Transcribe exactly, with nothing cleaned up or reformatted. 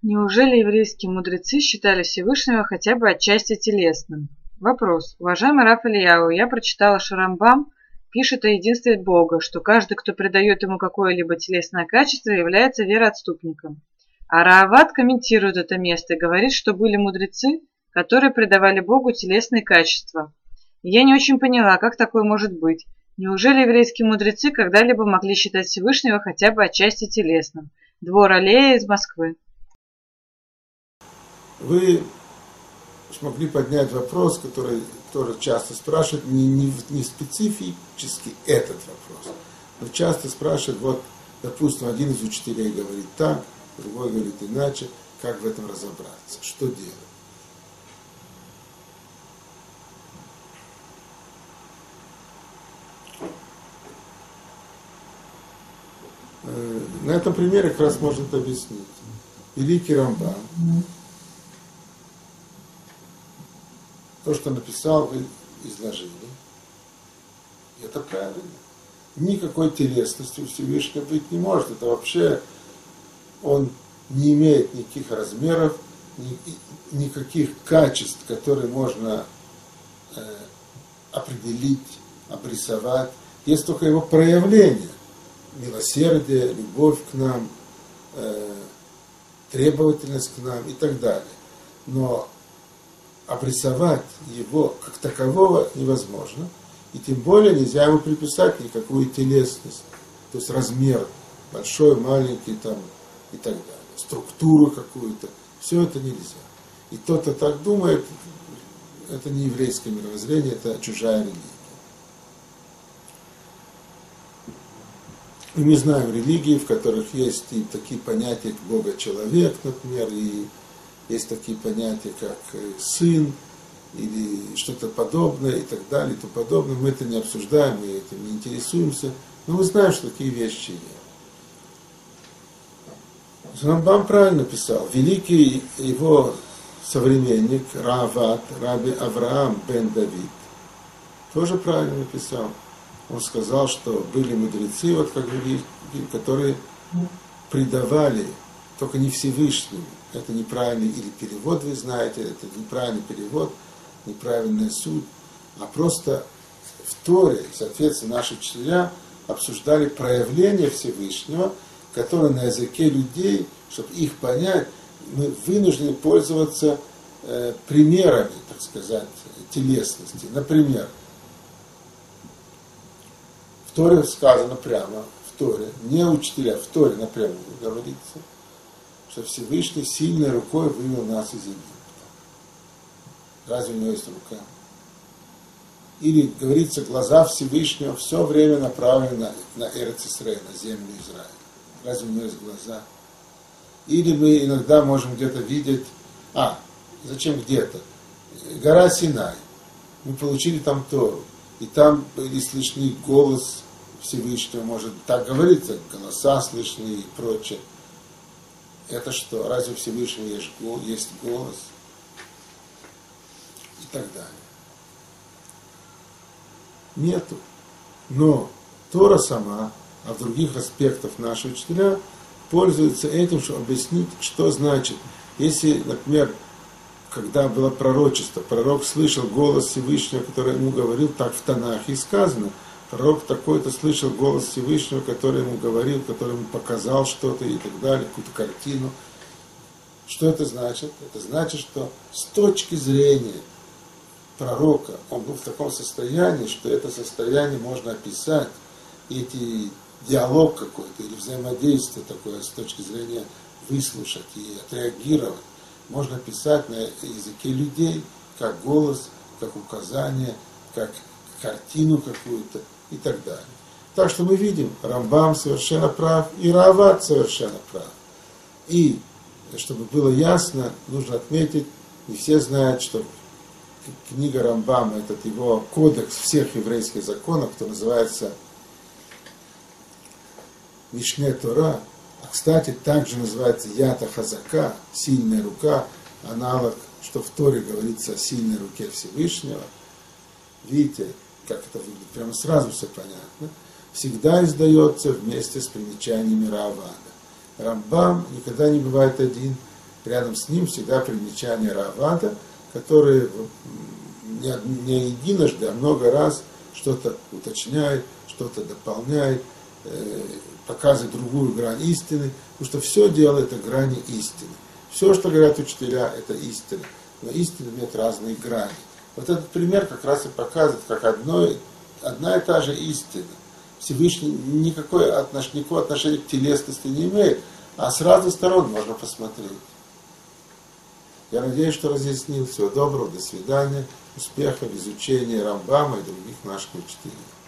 Неужели еврейские мудрецы считали Всевышнего хотя бы отчасти телесным? Вопрос. Уважаемый Рав Ильяу, я прочитала, что Рамбам пишет о единстве Бога, что каждый, кто придает ему какое-либо телесное качество, является вероотступником. А Раавад комментирует это место и говорит, что были мудрецы, которые придавали Богу телесные качества. И я не очень поняла, как такое может быть. Неужели еврейские мудрецы когда-либо могли считать Всевышнего хотя бы отчасти телесным? Двор Аллея из Москвы. Вы смогли поднять вопрос, который тоже часто спрашивают, не, не, не специфически этот вопрос, но часто спрашивают, вот, допустим, один из учителей говорит так, другой говорит иначе, как в этом разобраться, что делать? На этом примере как раз можно это объяснить. Великий Рамбам, то, что написал, вы изложили. И это правильно. Никакой телесности у Всевышнего быть не может. Это вообще, он не имеет никаких размеров, ни, никаких качеств, которые можно э, определить, обрисовать. Есть только его проявление. Милосердие, любовь к нам, э, требовательность к нам и так далее. Но обрисовать его как такового невозможно, и тем более нельзя ему приписать никакую телесность, то есть размер большой, маленький там, и так далее, структуру какую-то, все это нельзя. И тот, кто так думает, это не еврейское мировоззрение, это чужая религия. И мы знаем религии, в которых есть и такие понятия, как Бога-человек, например, и есть такие понятия, как сын, или что-то подобное, и так далее, и тому подобное. Мы это не обсуждаем, мы этим не интересуемся, но мы знаем, что такие вещи есть. Рамбам правильно писал. Великий его современник, Раавад, Раби Авраам бен Давид, тоже правильно писал. Он сказал, что были мудрецы, вот как говорили, которые придавали, только не Всевышнему. Это неправильный или перевод, вы знаете, это неправильный перевод, неправильная суть, а просто в Торе, соответственно, наши учителя обсуждали проявления Всевышнего, которые на языке людей, чтобы их понять, мы вынуждены пользоваться э, примерами, так сказать, телесности. Например, в Торе сказано прямо, в Торе, не учителя, в Торе напрямую говорится, что Всевышний сильной рукой вывел нас из Египта. Разве у него есть рука? Или, говорится, глаза Всевышнего все время направлены на, на Эрец-Исраэль, на землю Израиля. Разве у него есть глаза? Или мы иногда можем где-то видеть, а, зачем где-то? Гора Синай. Мы получили там Тору. И там были слышны голос Всевышнего, может, так говорится, голоса слышны и прочее. Это что? Разве Всевышнего есть голос, есть голос? И так далее. Нету. Но Тора сама, а в других аспектах наши учителя пользуются этим, чтобы объяснить, что значит. Если, например, когда было пророчество, пророк слышал голос Всевышнего, который ему говорил, так в Танахе сказано, пророк такой-то слышал голос Всевышнего, который ему говорил, который ему показал что-то и так далее, какую-то картину. Что это значит? Это значит, что с точки зрения пророка он был в таком состоянии, что это состояние можно описать, и эти диалог какой-то или взаимодействие такое с точки зрения выслушать и отреагировать, можно писать на языке людей, как голос, как указание, как картину какую-то и так далее. Так что мы видим, Рамбам совершенно прав, и Раавад совершенно прав. И, чтобы было ясно, нужно отметить, не все знают, что книга Рамбама, этот его кодекс всех еврейских законов, кто называется Мишне Тора, а, кстати, также называется Ята Хазака, сильная рука, аналог, что в Торе говорится о сильной руке Всевышнего. Видите, как это выглядит, прямо сразу все понятно. Всегда издается вместе с примечаниями Раавада. Рамбам никогда не бывает один, рядом с ним всегда примечания Равада, которые не, не единожды, а много раз что-то уточняет, что-то дополняет, э, показывает другую грань истины, потому что все дело это грани истины. Все, что говорят учителя, это истина. Но истина имеет разные грани. Вот этот пример как раз и показывает, как одно, одна и та же истина. Всевышний никакой отнош, никакого отношения к телесности не имеет, а с разных сторон можно посмотреть. Я надеюсь, что разъяснил. Всего доброго, до свидания, успехов в изучении Рамбама и других наших учителей.